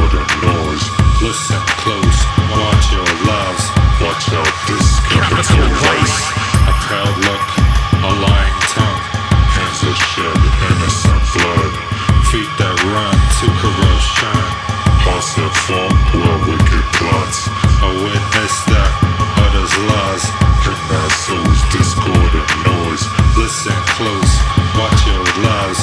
discordant noise. Listen close, watch your lives. Watch out this capital vice. A proud look, a lying tongue. Hands that shed innocent blood. Feet that run to corruption. Hearts that fall where wicked plots. A witness that utters lies. And that soul's discordant noise. Listen close, watch your lives.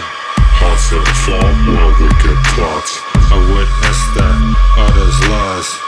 Hearts that fall where wicked plots. A witness that utters lies.